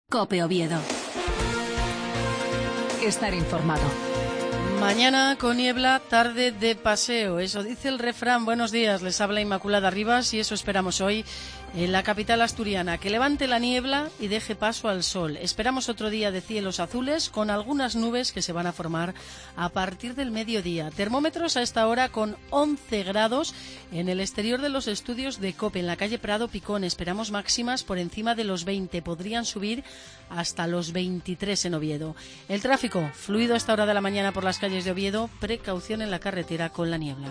COPE Oviedo. Estar informado. Mañana con niebla, tarde de paseo. Eso dice el refrán. Buenos días, les habla Inmaculada Rivas y eso esperamos hoy en la capital asturiana. Que levante la niebla y deje paso al sol. Esperamos otro día de cielos azules con algunas nubes que se van a formar a partir del mediodía. Termómetros a esta hora con 11 grados en el exterior de los estudios de COPE, en la calle Prado Picón. Esperamos máximas por encima de los 20. Podrían subir hasta los 23 en Oviedo. El tráfico fluido a esta hora de la mañana por las calles de Oviedo. Precaución en la carretera con la niebla.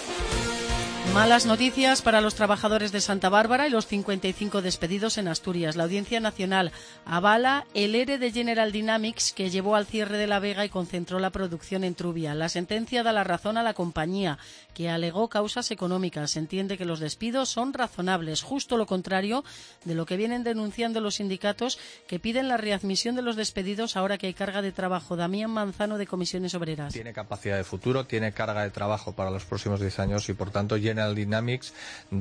Malas noticias para los trabajadores de Santa Bárbara y los 55 despedidos en Asturias. La Audiencia Nacional avala el ERE de General Dynamics que llevó al cierre de La Vega y concentró la producción en Trubia. La sentencia da la razón a la compañía, que alegó causas económicas. Se entiende que los despidos son razonables, justo lo contrario de lo que vienen denunciando los sindicatos, que piden la readmisión de los despedidos ahora que hay carga de trabajo. Damián Manzano, de Comisiones Obreras. Tiene capacidad de futuro, tiene carga de trabajo para los próximos 10 años y, por tanto, General Dynamics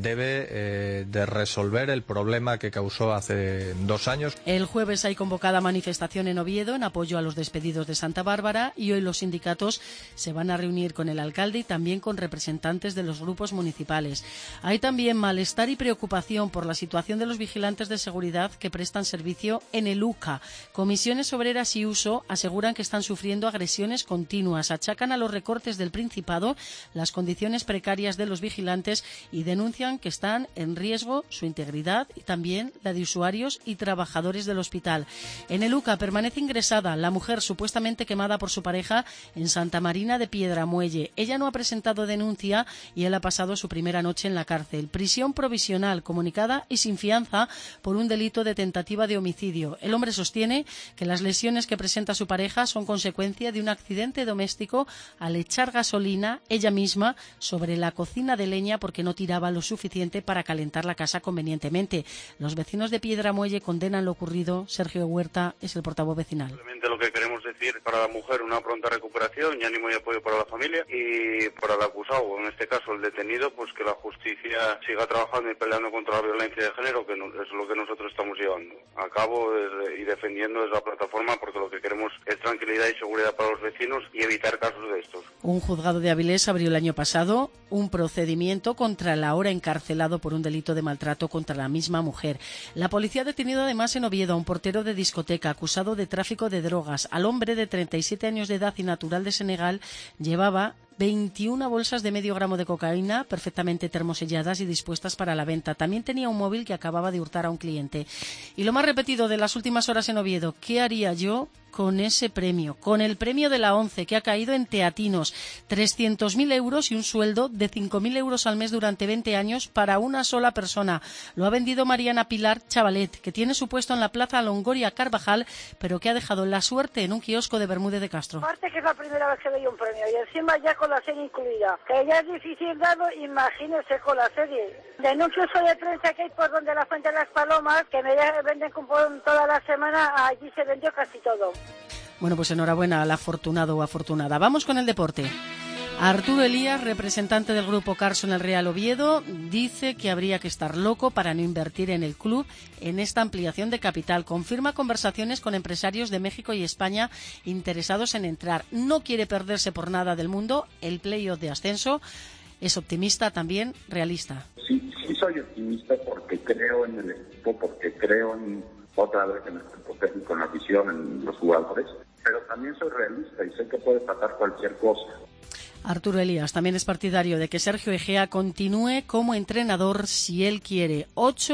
debe de resolver el problema que causó hace 2 años. El jueves hay convocada manifestación en Oviedo en apoyo a los despedidos de Santa Bárbara y hoy los sindicatos se van a reunir con el alcalde y también con representantes de los grupos municipales. Hay también malestar y preocupación por la situación de los vigilantes de seguridad que prestan servicio en el UCA. Comisiones Obreras y Uso aseguran que están sufriendo agresiones continuas, achacan a los recortes del Principado las condiciones precarias de los vigilantes y denuncian que están en riesgo su integridad y también la de usuarios y trabajadores del hospital. En el UCA permanece ingresada la mujer supuestamente quemada por su pareja en Santa Marina de Piedramuelle. Ella no ha presentado denuncia y él ha pasado su primera noche en la cárcel. Prisión provisional comunicada y sin fianza por un delito de tentativa de homicidio. El hombre sostiene que las lesiones que presenta su pareja son consecuencia de un accidente doméstico al echar gasolina ella misma sobre la cocina de leña porque no tiraba lo suficiente para calentar la casa convenientemente. Los vecinos de Piedramuelle condenan lo ocurrido. Sergio Huerta es el portavoz vecinal. Simplemente lo que queremos decir para la mujer una pronta recuperación y ánimo y apoyo para la familia, y para el acusado, en este caso el detenido, pues que la justicia siga trabajando y peleando contra la violencia de género, que es lo que nosotros estamos llevando a cabo y defendiendo desde la plataforma, porque lo que queremos es tranquilidad y seguridad para los vecinos y evitar casos de estos. Un juzgado de Avilés abrió el año pasado un procedimiento contra el ahora encarcelado por un delito de maltrato contra la misma mujer. La policía ha detenido además en Oviedo a un portero de discoteca acusado de tráfico de drogas. Al hombre de 37 años de edad y natural de Senegal llevaba 21 bolsas de medio gramo de cocaína perfectamente termoselladas y dispuestas para la venta. También tenía un móvil que acababa de hurtar a un cliente. Y lo más repetido de las últimas horas en Oviedo, ¿qué haría yo con ese premio? Con el premio de la ONCE, que ha caído en Teatinos. 300.000 euros y un sueldo de 5.000 euros al mes durante 20 años para una sola persona. Lo ha vendido Mariana Pilar Chavalet, que tiene su puesto en la Plaza Longoria Carvajal, pero que ha dejado la suerte en un kiosco de Bermúdez de Castro. Aparte que es la primera vez que doy un premio y encima ya con la serie incluida, que ya es difícil darlo, imagínese con la serie. Denuncio uso de prensa que hay por donde la Fuente de las Palomas, que me venden cupón toda la semana, allí se vendió casi todo. Bueno, pues enhorabuena al afortunado o afortunada. Vamos con el deporte. Arturo Elías, representante del grupo Carso en el Real Oviedo, dice que habría que estar loco para no invertir en el club en esta ampliación de capital. Confirma conversaciones con empresarios de México y España interesados en entrar. No quiere perderse por nada del mundo el playoff de ascenso. Es optimista, también realista. Sí soy optimista porque creo en el equipo, porque creo otra vez en el cuerpo técnico, en la visión, en los jugadores, pero también soy realista y sé que puede pasar cualquier cosa. Arturo Elías también es partidario de que Sergio Egea continúe como entrenador si él quiere.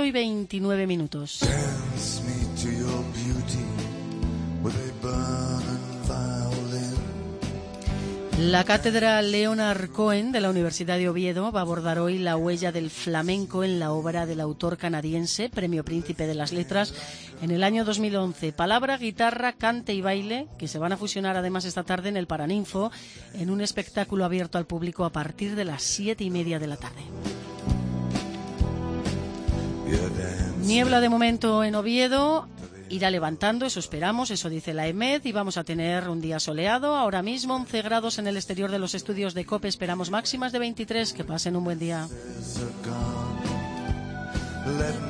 8:29. La cátedra Leonard Cohen de la Universidad de Oviedo va a abordar hoy la huella del flamenco en la obra del autor canadiense, Premio Príncipe de las Letras, en el año 2011. Palabra, guitarra, cante y baile, que se van a fusionar además esta tarde en el Paraninfo, en un espectáculo abierto al público a partir de las 7:30 de la tarde. Niebla de momento en Oviedo. Irá levantando, eso esperamos, eso dice la EMED, y vamos a tener un día soleado. Ahora mismo 11 grados en el exterior de los estudios de COPE, esperamos máximas de 23. Que pasen un buen día.